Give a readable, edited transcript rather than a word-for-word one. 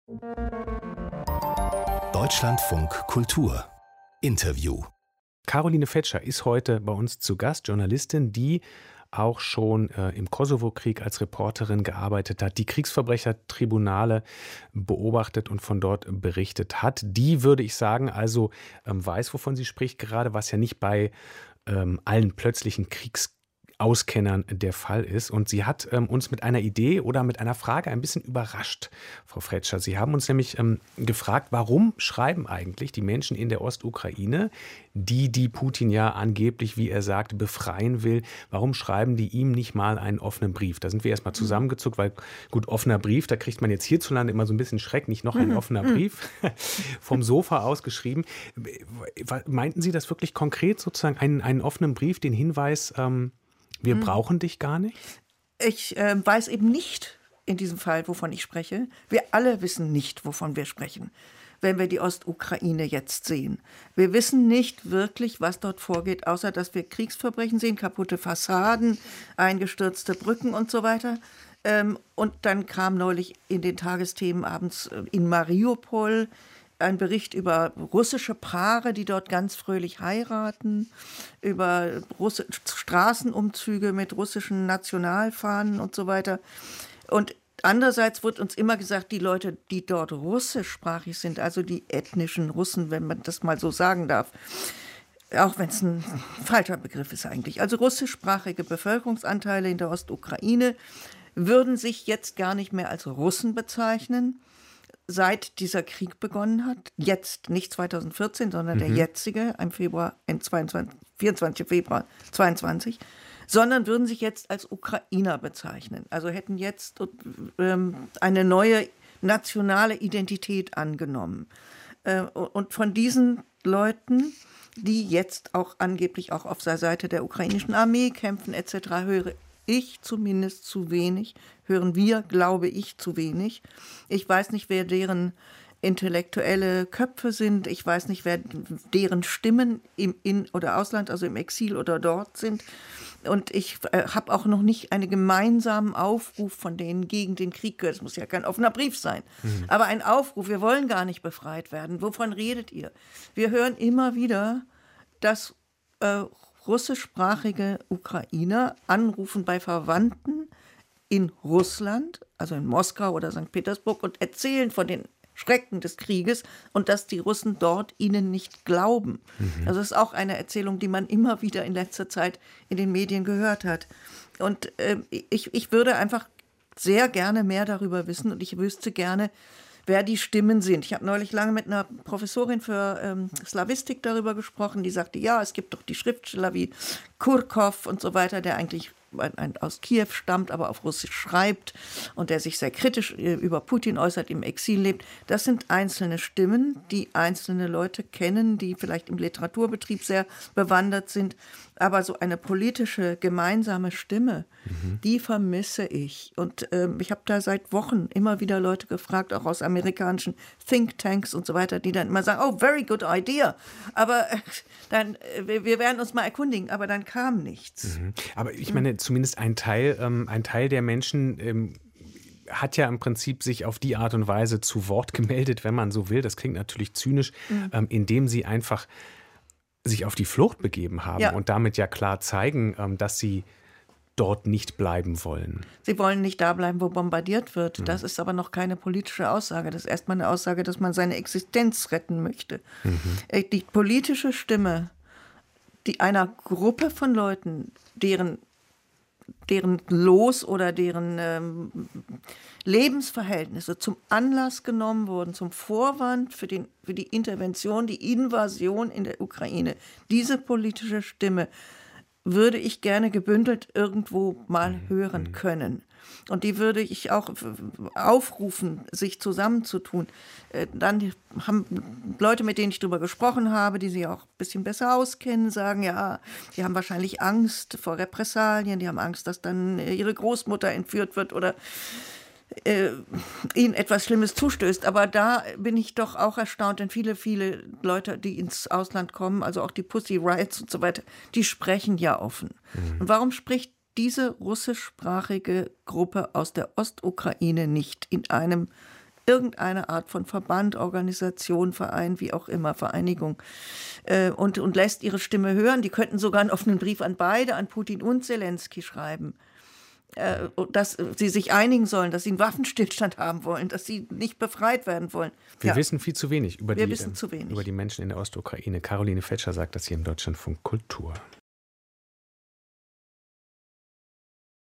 Deutschlandfunk Kultur Interview. Caroline Fetscher ist heute bei uns zu Gast, Journalistin, die auch schon im Kosovo-Krieg als Reporterin gearbeitet hat, die Kriegsverbrechertribunale beobachtet und von dort berichtet hat. Die, würde ich sagen, also weiß, wovon sie spricht gerade, was ja nicht bei allen plötzlichen Kriegauskennern der Fall ist. Und sie hat uns mit einer Idee oder mit einer Frage ein bisschen überrascht, Frau Fetscher. Sie haben uns nämlich gefragt, warum schreiben eigentlich die Menschen in der Ostukraine, die Putin ja angeblich, wie er sagt, befreien will, warum schreiben die ihm nicht mal einen offenen Brief? Da sind wir erstmal zusammengezuckt, weil gut, offener Brief, da kriegt man jetzt hierzulande immer so ein bisschen Schreck, nicht noch ein offener Brief, vom Sofa aus geschrieben. Meinten Sie das wirklich konkret, sozusagen einen offenen Brief, den Hinweis, wir brauchen dich gar nicht? Ich weiß eben nicht in diesem Fall, wovon ich spreche. Wir alle wissen nicht, wovon wir sprechen, wenn wir die Ostukraine jetzt sehen. Wir wissen nicht wirklich, was dort vorgeht, außer dass wir Kriegsverbrechen sehen, kaputte Fassaden, eingestürzte Brücken und so weiter. Und dann kam neulich in den Tagesthemen abends in Mariupol ein Bericht über russische Paare, die dort ganz fröhlich heiraten, über Straßenumzüge mit russischen Nationalfahnen und so weiter. Und andererseits wird uns immer gesagt, die Leute, die dort russischsprachig sind, also die ethnischen Russen, wenn man das mal so sagen darf, auch wenn es ein falscher Begriff ist eigentlich, also russischsprachige Bevölkerungsanteile in der Ostukraine würden sich jetzt gar nicht mehr als Russen bezeichnen, seit dieser Krieg begonnen hat. Jetzt, nicht 2014, sondern der jetzige, im 24. Februar 22, sondern würden sich jetzt als Ukrainer bezeichnen. Also hätten jetzt eine neue nationale Identität angenommen. Und von diesen Leuten, die jetzt auch angeblich auch auf der Seite der ukrainischen Armee kämpfen etc., höre ich zumindest zu wenig, hören wir, glaube ich, zu wenig. Ich weiß nicht, wer deren intellektuelle Köpfe sind. Ich weiß nicht, wer deren Stimmen im In- oder Ausland, also im Exil oder dort sind. Und ich habe auch noch nicht einen gemeinsamen Aufruf von denen gegen den Krieg gehört. Es muss ja kein offener Brief sein. Aber ein Aufruf, wir wollen gar nicht befreit werden. Wovon redet ihr? Wir hören immer wieder, dass russischsprachige Ukrainer anrufen bei Verwandten in Russland, also in Moskau oder St. Petersburg, und erzählen von den Schrecken des Krieges und dass die Russen dort ihnen nicht glauben. Also das ist auch eine Erzählung, die man immer wieder in letzter Zeit in den Medien gehört hat. Und ich würde einfach sehr gerne mehr darüber wissen und ich wüsste gerne, wer die Stimmen sind. Ich habe neulich lange mit einer Professorin für Slawistik darüber gesprochen, die sagte, ja, es gibt doch die Schriftsteller wie Kurkow und so weiter, der eigentlich aus Kiew stammt, aber auf Russisch schreibt und der sich sehr kritisch über Putin äußert, im Exil lebt. Das sind einzelne Stimmen, die einzelne Leute kennen, die vielleicht im Literaturbetrieb sehr bewandert sind. Aber so eine politische gemeinsame Stimme, die vermisse ich. Und ich habe da seit Wochen immer wieder Leute gefragt, auch aus amerikanischen Thinktanks und so weiter, die dann immer sagen, oh, very good idea. Aber dann, wir werden uns mal erkundigen, aber dann kam nichts. Aber ich meine, zumindest ein Teil der Menschen hat ja im Prinzip sich auf die Art und Weise zu Wort gemeldet, wenn man so will. Das klingt natürlich zynisch, indem sie einfach sich auf die Flucht begeben haben und damit ja klar zeigen, dass sie dort nicht bleiben wollen. Sie wollen nicht da bleiben, wo bombardiert wird. Das ist aber noch keine politische Aussage. Das ist erstmal eine Aussage, dass man seine Existenz retten möchte. Die politische Stimme einer Gruppe von Leuten, deren Los oder deren Lebensverhältnisse zum Anlass genommen wurden, zum Vorwand für die Intervention, die Invasion in der Ukraine. Diese politische Stimme würde ich gerne gebündelt irgendwo mal hören können. Und die würde ich auch aufrufen, sich zusammenzutun. Dann haben Leute, mit denen ich darüber gesprochen habe, die sich auch ein bisschen besser auskennen, sagen, ja, die haben wahrscheinlich Angst vor Repressalien, die haben Angst, dass dann ihre Großmutter entführt wird oder ihnen etwas Schlimmes zustößt. Aber da bin ich doch auch erstaunt, denn viele, viele Leute, die ins Ausland kommen, also auch die Pussy Riots und so weiter, die sprechen ja offen. Und warum spricht diese russischsprachige Gruppe aus der Ostukraine nicht in einem irgendeine Art von Verband, Organisation, Verein, wie auch immer, Vereinigung, und lässt ihre Stimme hören. Die könnten sogar einen offenen Brief an beide, an Putin und Zelensky schreiben, dass sie sich einigen sollen, dass sie einen Waffenstillstand haben wollen, dass sie nicht befreit werden wollen. Wir wissen viel zu wenig über Wir wissen zu wenig über die Menschen in der Ostukraine. Caroline Fetscher sagt das hier im Deutschlandfunk Kultur.